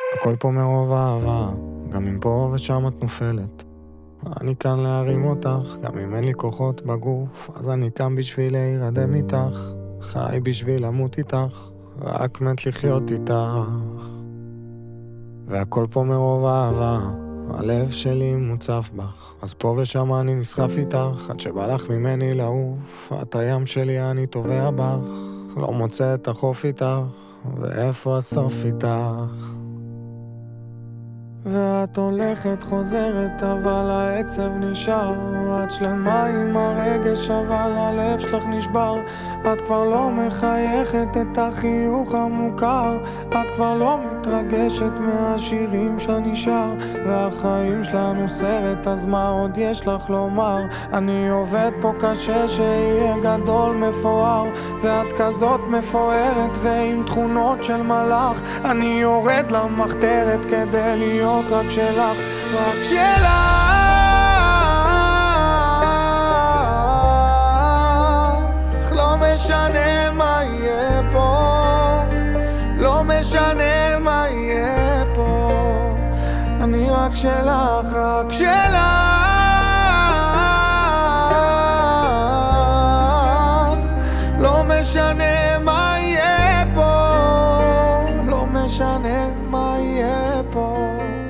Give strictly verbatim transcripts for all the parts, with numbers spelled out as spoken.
הכל פה מרוב אהבה, גם אם פה ושם את נופלת. אני כאן להרים אותך, גם אם אין לי כוחות בגוף, אז אני קם בשביל להירדם איתך, חי בשביל למות איתך, רק מת לחיות איתך. והכל פה מרוב אהבה, הלב שלי מוצף בך, אז פה ושם אני נסחף איתך, עד שבא לך ממני לעוף. את הים שלי, אני טובע בך, לא מוצא את החוף איתך, ואיפה הסוף איתך. ואת הולכת חוזרת אבל העצב נשאר, את שלמה עם הרגש אבל הלב שלך נשבר. את כבר לא מחייכת את החיוך המוכר, את כבר לא מתרגשת מהשירים שנשאר, והחיים שלנו סרט, אז מה עוד יש לך לומר? אני עובד פה קשה שיהיה גדול מפואר, ואת כזאת מפוארת ועם תכונות של מלאך. אני יורד למחתרת כדי להיות רק שלך, רק שלך. לא משנה מה יהיה פה, לא משנה מה יהיה פה, אני רק שלך, רק שלך. לא משנה מה יהיה פה, לא משנה מה יהיה פה.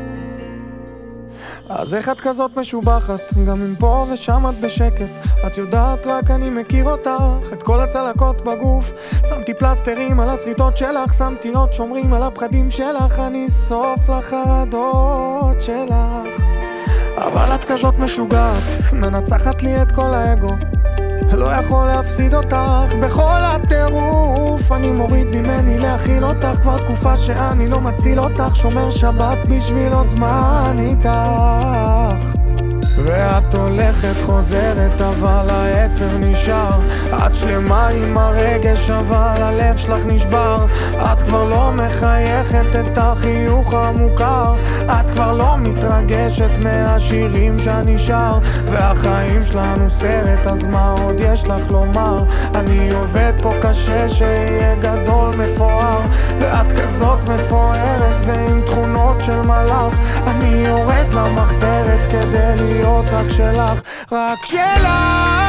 אז איך את כזאת משובחת, גם אם פה ושם את בשקט? את יודעת רק אני מכיר אותך, את כל הצלקות בגוף. שמתי פלסטרים על הסריטות שלך, שמתי עוד שומרים על הפחדים שלך, אני סוף לחרדות שלך. אבל את כזאת משוגעת, מנצחת לי את כל האגו, לא יכול להפסיד אותך בכל הטירוף. אני מוריד ממני להכיל אותך, כבר תקופה שאני לא מציל אותך, שומר שבת בשביל עוד זמן איתך. ואת הולכת חוזרת אבל העצב נשאר, את שלמה עם הרגש אבל הלב שלך נשבר. את כבר לא מחייכת את החיוך המוכר, את כבר לא מתרגשת מהשירים שנשאר, והחיים שלנו סרט, אז מה עוד יש לך לומר? אני עובד פה קשה שיהיה גדול מפואר, ואת כזאת מפוארת ועם תכונות של מלאך. אני יורד למחתרת כדי להיות רק שלך, רק שלך.